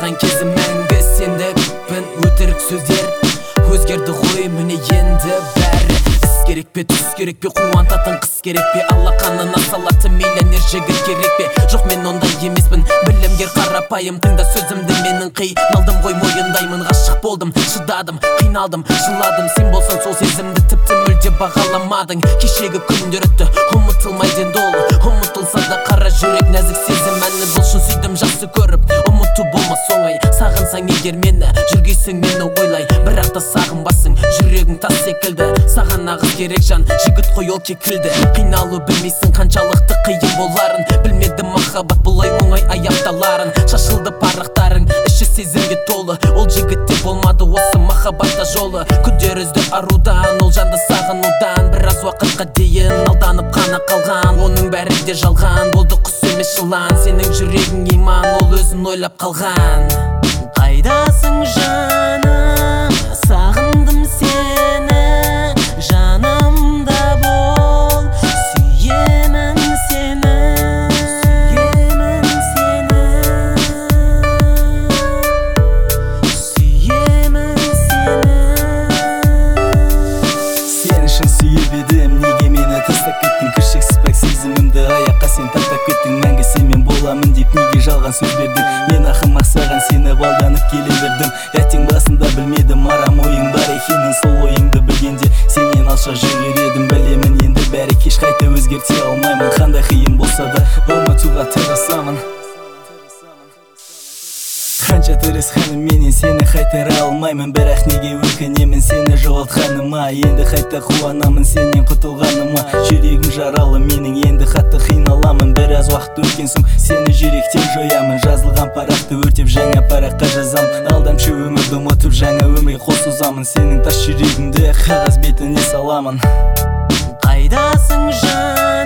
қалған кезім мәңгі сендікпін. Өтірік сөздер өзгерді ғой міне енді бәрі. Іс керек пе, түс керек пе, қуантатын қыз керек пе, алақанына салатын миллионер жігіт керек пе? Жоқ, мен ондай емеспін, білімгер қарапайым. Тыңда сөзімді, менің қиналдым ғой, мойындаймын. Ғашық болдым, шыдадым, қиналдым, жыладым. Сен болсаң сол сезімді тіпті мүлде бағаламадың. Кешегі күндер өтті, ұмытылмайды енді ол. Ұмытылса да қара жүрек нәзік сезім әні бұл. Шын сүйдім жақсы көріп, ұмыту болмас оңай. Сағынсаң егер мені, жүргейсің мені ойлай. Бірақ та сағынбасың, жүрегің тас секілді. Саған нағыз керек жан, жігіт қой ол кекілді. Қиналу білмейсің қаншалықты қиын боларын. Білмедім махаббат бұлай оңай аяқталарын. Шашылды парақтарың, іші сезімге толы. Ол жігітте болмады осы махаббатта жолы. Күдер үзді арудан, ол жанды сағынудан. Біраз уақытқа дейін алданып қана қалған. Оның бәрі де жалған, болды құс емес жылан. Сенің жүрегің иман, ол өзін ойлап қалған. Қайдасың жаным, сағындым сені, жанымда бол, сүйемін сені, сүйемін сені, сүйемін сені. Сені шын сүйіп едім, неге мені тастап кеттің? Кіршексіз пәк сезімімді аяққа сен таптап кеттің. Мәңгі сенмен боламын деп неге жалған сөз бердің? Мен ақымақ саған сені балданып келе бердім. Әттең басында білмедім арам ойың бар екенін. Сол ойыңды білгенде сенен алшақ жүрер едім. Білемін енді бәрі кеш, қайта өзгерте алмаймын. Қандай қиын болса да ұмытуға тырысамын. Қанша тырысқаным менен сені қайтара алмаймын. Бірақ неге өкінемін сені жоғалтқаныма. Енді қайта қуанамын сенен құтылғаныма. Жүрегім жаралы менің, енді қатты қиналамын. Біраз уақыт өткен соң сені жүректен жоямын. Жазылған парақты өртеп жаңа параққа жазамын. Алдамшы өмірді ұмытып жаңа өмірге қол созамын. Сенің тас жүрегіңді қағаз бетіне саламын. Қайдасың жан?